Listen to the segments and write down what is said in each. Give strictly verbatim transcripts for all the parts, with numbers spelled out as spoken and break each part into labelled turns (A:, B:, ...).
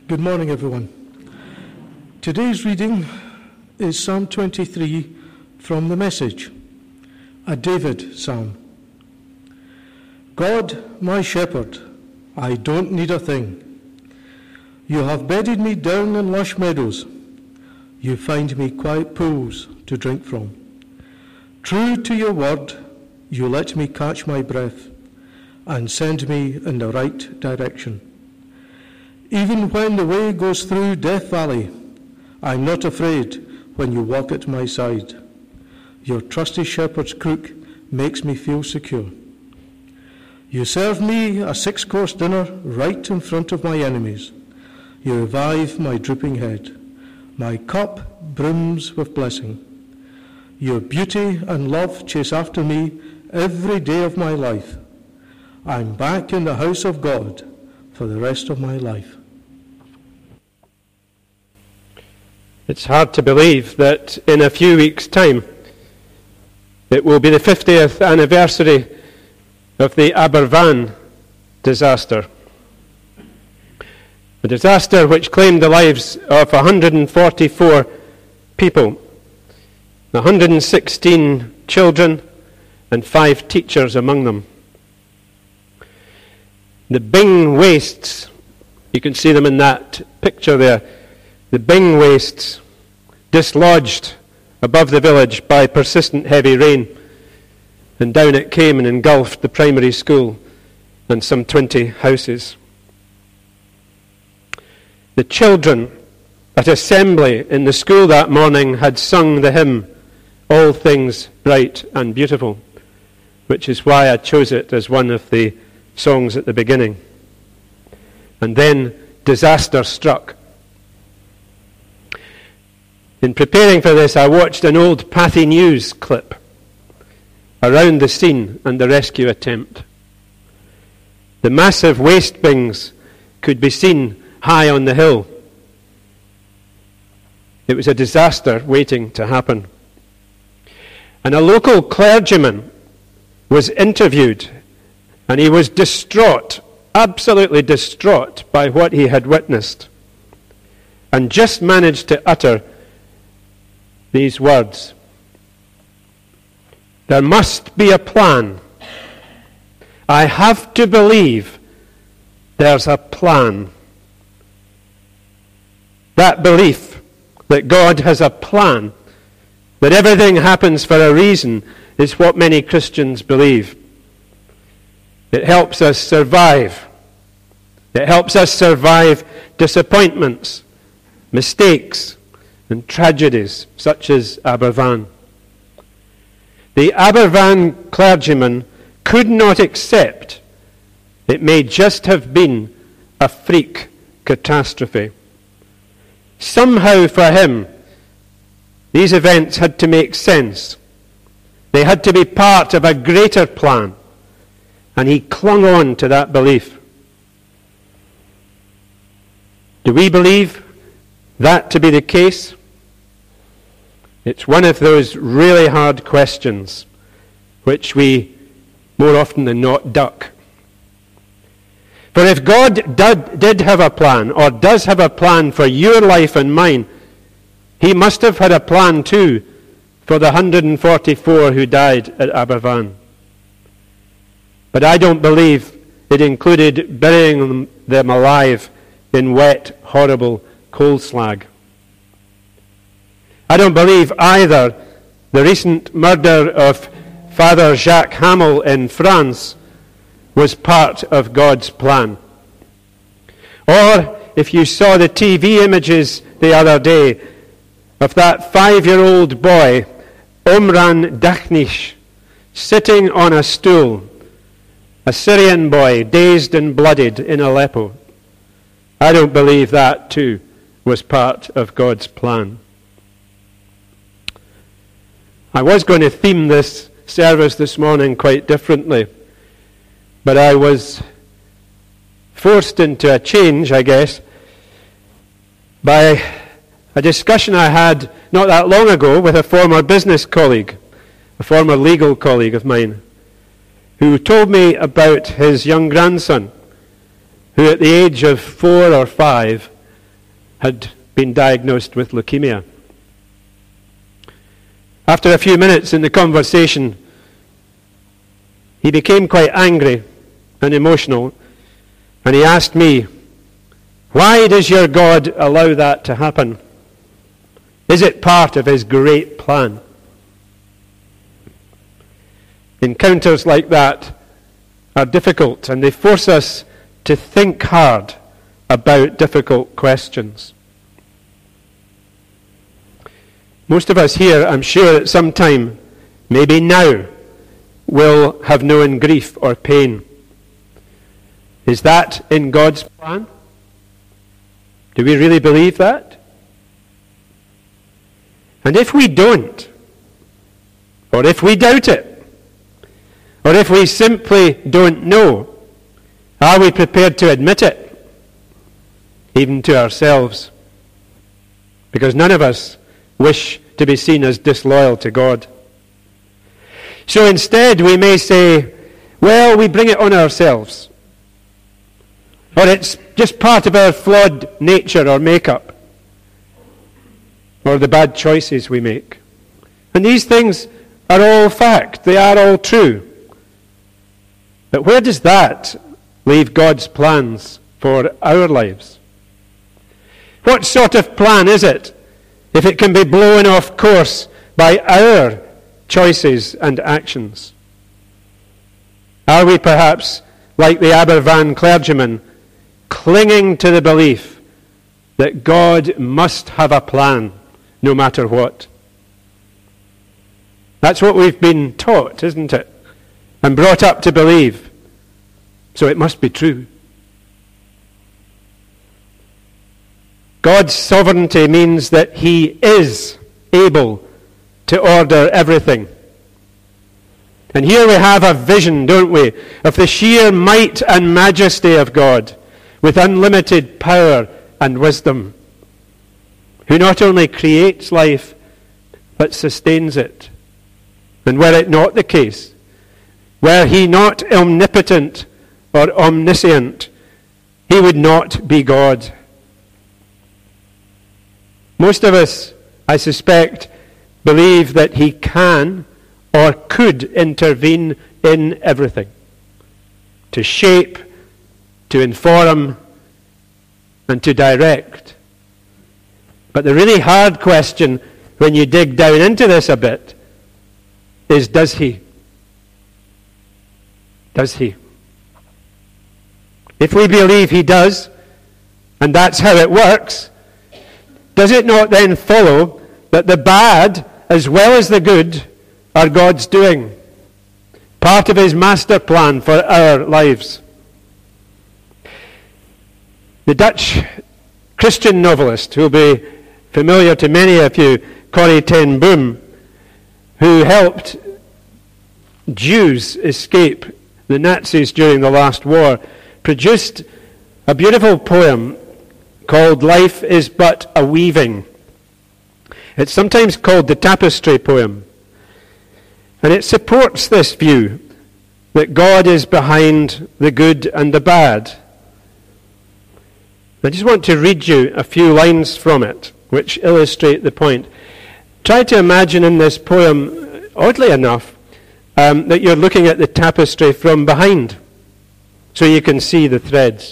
A: Good morning, everyone. Today's reading is Psalm twenty-three from the Message, a David psalm. God, my shepherd, I don't need a thing. You have bedded me down in lush meadows. You find me quiet pools to drink from. True to your word, you let me catch my breath and send me in the right direction. Even when the way goes through Death Valley, I'm not afraid when you walk at my side. Your trusty shepherd's crook makes me feel secure. You serve me a six-course dinner right in front of my enemies. You revive my drooping head. My cup brims with blessing. Your beauty and love chase after me every day of my life. I'm back in the house of God for the rest of my life.
B: It's hard to believe that in a few weeks' time it will be the fiftieth anniversary of the Aberfan disaster. A disaster which claimed the lives of one hundred forty-four people, one hundred sixteen children and five teachers among them. The Bing wastes, you can see them in that picture there, the Bing wastes dislodged above the village by persistent heavy rain, and down it came and engulfed the primary school and some twenty houses. The children at assembly in the school that morning had sung the hymn, All Things Bright and Beautiful, which is why I chose it as one of the songs at the beginning. And then disaster struck. In preparing for this, I watched an old Pathy News clip around the scene and the rescue attempt. The massive waste bins could be seen high on the hill. It was a disaster waiting to happen. And a local clergyman was interviewed, and he was distraught, absolutely distraught by what he had witnessed, and just managed to utter these words: there must be a plan. I have to believe there's a plan. That belief that God has a plan, that everything happens for a reason, is what many Christians believe. It helps us survive. It helps us survive disappointments, mistakes, and tragedies such as Aberfan. The Aberfan clergyman could not accept it may just have been a freak catastrophe. Somehow for him, these events had to make sense. They had to be part of a greater plan, and he clung on to that belief. Do we believe that to be the case? It's one of those really hard questions which we more often than not duck. For if God did, did have a plan, or does have a plan for your life and mine, he must have had a plan too for the one hundred forty-four who died at Aberfan. But I don't believe it included burying them, them alive in wet, horrible coal slag. I don't believe either the recent murder of Father Jacques Hamel in France was part of God's plan. Or if you saw the T V images the other day of that five-year-old boy, Omran Dakhnish, sitting on a stool, a Syrian boy, dazed and bloodied in Aleppo, I don't believe that too was part of God's plan. I was going to theme this service this morning quite differently, but I was forced into a change, I guess, by a discussion I had not that long ago with a former business colleague, a former legal colleague of mine, who told me about his young grandson, who at the age of four or five had been diagnosed with leukemia. After a few minutes in the conversation, he became quite angry and emotional, and he asked me, "Why does your God allow that to happen? Is it part of his great plan?" Encounters like that are difficult, and they force us to think hard about difficult questions. Most of us here, I'm sure at some time, maybe now, will have known grief or pain. Is that in God's plan? Do we really believe that? And if we don't, or if we doubt it, or if we simply don't know, are we prepared to admit it, even to ourselves? Because none of us wish to be seen as disloyal to God. So instead we may say, well, we bring it on ourselves. Or it's just part of our flawed nature or makeup. Or the bad choices we make. And these things are all fact. They are all true. But where does that leave God's plans for our lives? What sort of plan is it if it can be blown off course by our choices and actions? Are we perhaps, like the Aberfan clergyman, clinging to the belief that God must have a plan no matter what? That's what we've been taught, isn't it? And brought up to believe. So it must be true. God's sovereignty means that he is able to order everything. And here we have a vision, don't we, of the sheer might and majesty of God, with unlimited power and wisdom, who not only creates life, but sustains it. And were it not the case, were he not omnipotent or omniscient, he would not be God. Most of us, I suspect, believe that he can or could intervene in everything, to shape, to inform, and to direct. But the really hard question, when you dig down into this a bit, is does he? Does he? If we believe he does, and that's how it works, does it not then follow that the bad as well as the good are God's doing? Part of his master plan for our lives. The Dutch Christian novelist, who will be familiar to many of you, Corrie ten Boom, who helped Jews escape the Nazis during the last war, produced a beautiful poem called Life is But a Weaving. It's sometimes called the tapestry poem. And it supports this view that God is behind the good and the bad. I just want to read you a few lines from it, which illustrate the point. Try to imagine in this poem, oddly enough, um, that you're looking at the tapestry from behind, so you can see the threads.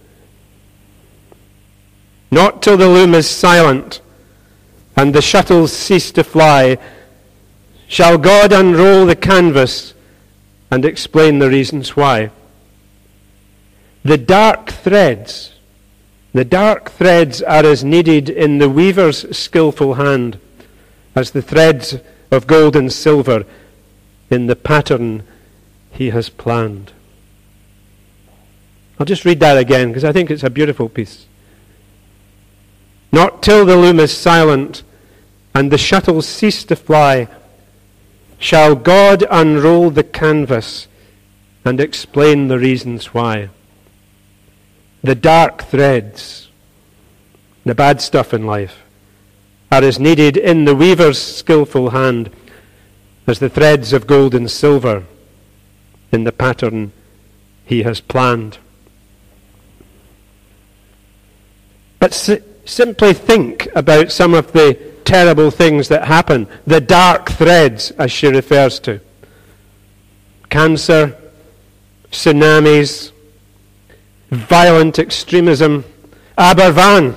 B: Not till the loom is silent and the shuttles cease to fly shall God unroll the canvas and explain the reasons why. The dark threads, the dark threads are as needed in the weaver's skillful hand as the threads of gold and silver in the pattern he has planned. I'll just read that again because I think it's a beautiful piece. Not till the loom is silent and the shuttles cease to fly shall God unroll the canvas and explain the reasons why. The dark threads, the bad stuff in life, are as needed in the weaver's skillful hand as the threads of gold and silver in the pattern he has planned. But simply think about some of the terrible things that happen, the dark threads, as she refers to. Cancer, tsunamis, violent extremism, Aberfan.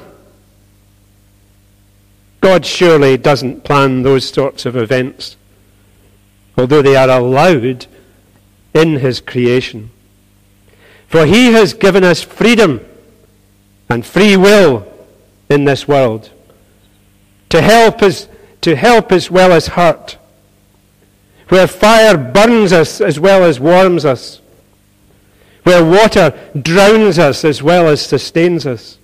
B: God surely doesn't plan those sorts of events, although they are allowed in his creation. For he has given us freedom and free will in this world, to help us, to help as well as hurt, where fire burns us as well as warms us, where water drowns us as well as sustains us.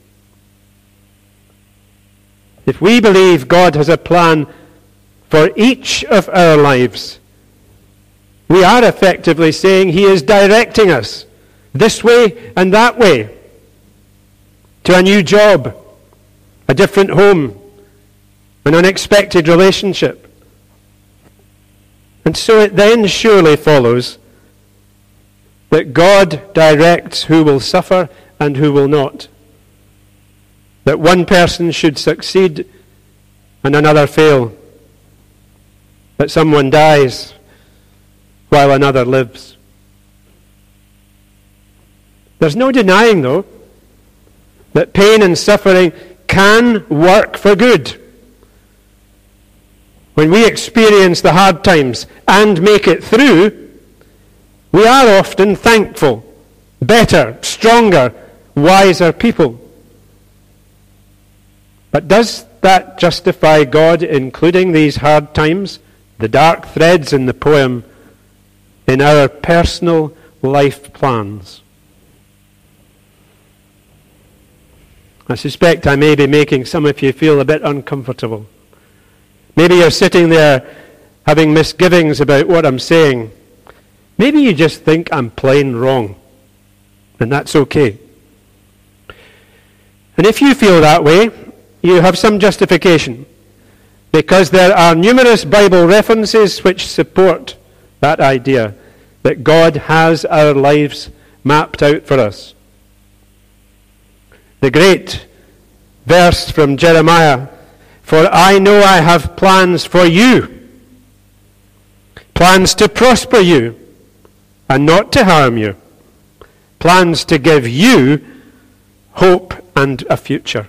B: If we believe God has a plan for each of our lives, we are effectively saying he is directing us this way and that way, to a new job, a different home, an unexpected relationship. And so it then surely follows that God directs who will suffer and who will not. That one person should succeed and another fail. That someone dies while another lives. There's no denying, though, that pain and suffering can work for good. When we experience the hard times and make it through, we are often thankful, better, stronger, wiser people. But does that justify God including these hard times, the dark threads in the poem, in our personal life plans? I suspect I may be making some of you feel a bit uncomfortable. Maybe you're sitting there having misgivings about what I'm saying. Maybe you just think I'm plain wrong, and that's okay. And if you feel that way, you have some justification, because there are numerous Bible references which support that idea that God has our lives mapped out for us. The great verse from Jeremiah, "For I know I have plans for you, plans to prosper you and not to harm you, plans to give you hope and a future."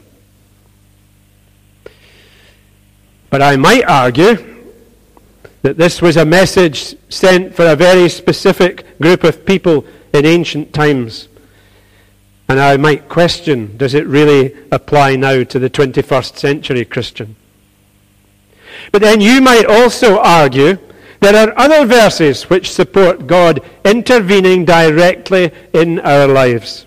B: But I might argue that this was a message sent for a very specific group of people in ancient times. And I might question, does it really apply now to the twenty-first century Christian? But then you might also argue there are other verses which support God intervening directly in our lives.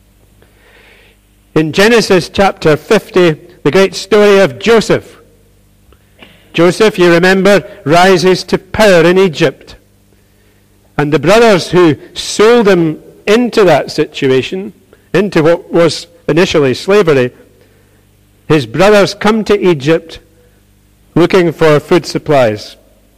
B: In Genesis chapter fifty, the great story of Joseph. Joseph, you remember, rises to power in Egypt. And the brothers who sold him into that situation, into what was initially slavery, his brothers come to Egypt looking for food supplies.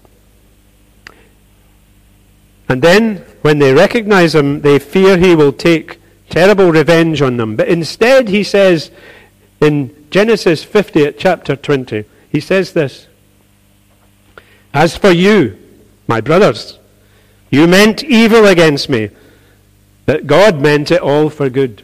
B: And then, when they recognize him, they fear he will take terrible revenge on them. But instead, he says, in Genesis fifty at chapter twenty, he says this, "As for you, my brothers, you meant evil against me, but God meant it all for good."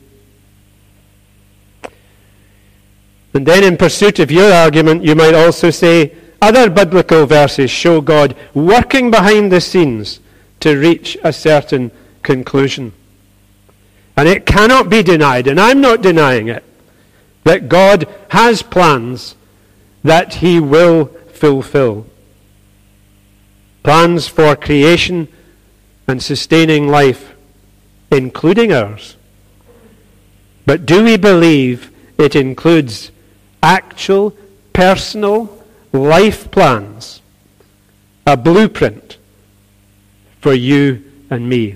B: And then in pursuit of your argument, you might also say other biblical verses show God working behind the scenes to reach a certain conclusion. And it cannot be denied, and I'm not denying it, that God has plans that he will fulfill. Plans for creation and sustaining life, including ours. But do we believe it includes actual, personal life plans, a blueprint for you and me?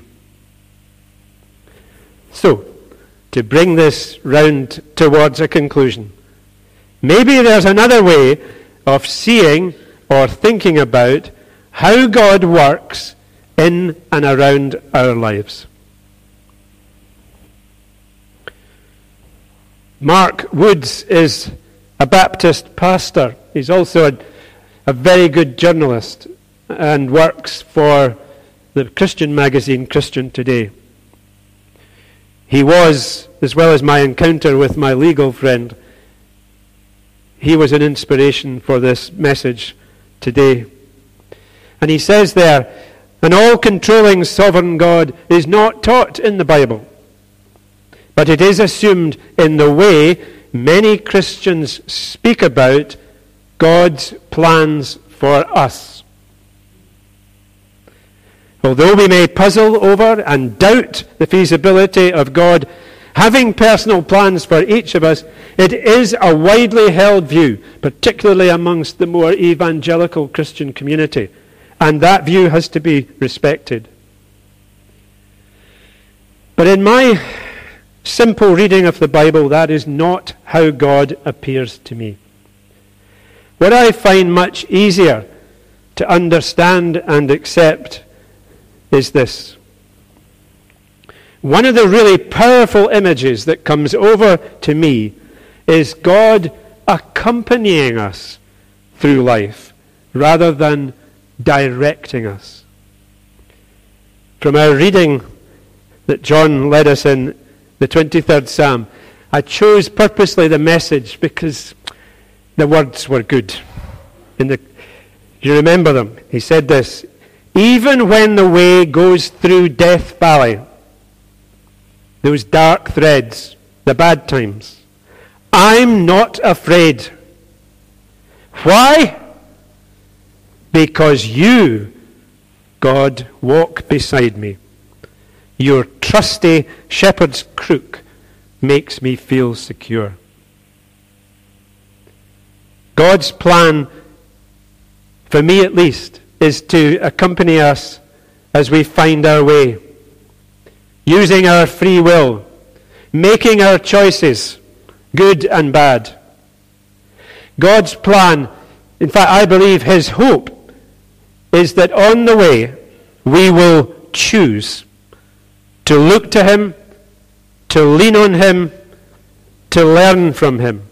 B: So, to bring this round towards a conclusion, maybe there's another way of seeing or thinking about how God works in and around our lives. Mark Woods is a Baptist pastor. He's also a, a very good journalist and works for the Christian magazine Christian Today. He was, as well as my encounter with my legal friend, he was an inspiration for this message today. And he says there, an all-controlling sovereign God is not taught in the Bible, but it is assumed in the way many Christians speak about God's plans for us. Although we may puzzle over and doubt the feasibility of God having personal plans for each of us, it is a widely held view, particularly amongst the more evangelical Christian community, and that view has to be respected. But in my simple reading of the Bible, that is not how God appears to me. What I find much easier to understand and accept is this. One of the really powerful images that comes over to me is God accompanying us through life rather than directing us. From our reading that John led us in the twenty-third Psalm, I chose purposely the Message because the words were good. In the, you remember them? He said this, even when the way goes through Death Valley, those dark threads, the bad times, I'm not afraid. Why? Because you, God, walk beside me. Your trusty shepherd's crook makes me feel secure. God's plan, for me at least, is to accompany us as we find our way, using our free will, making our choices, good and bad. God's plan, in fact, I believe his hope, is that on the way we will choose to look to him, to lean on him, to learn from him.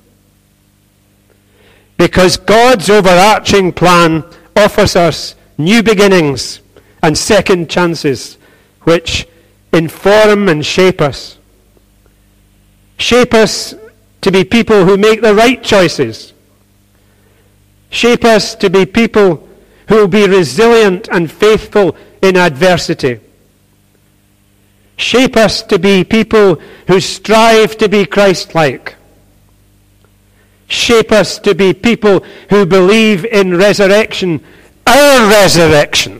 B: Because God's overarching plan offers us new beginnings and second chances which inform and shape us. Shape us to be people who make the right choices. Shape us to be people who will be resilient and faithful in adversity. Shape us to be people who strive to be Christ-like. Shape us to be people who believe in resurrection, our resurrection.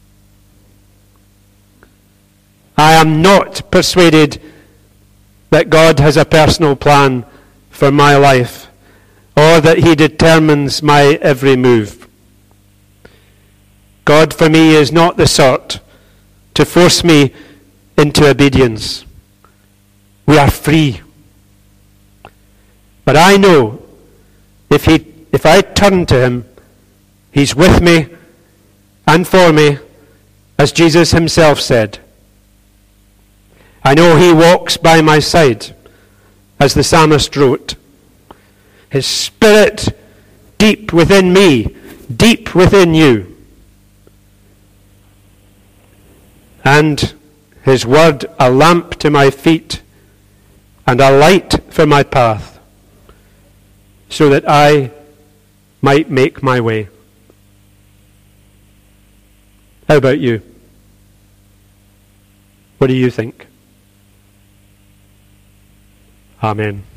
B: I am not persuaded that God has a personal plan for my life, or that he determines my every move. God for me is not the sort to force me into obedience. We are free. But I know if he, if I turn to him, he's with me and for me, as Jesus himself said. I know he walks by my side, as the psalmist wrote. His spirit deep within me, deep within you. And his word a lamp to my feet and a light for my path, so that I might make my way. How about you? What do you think? Amen.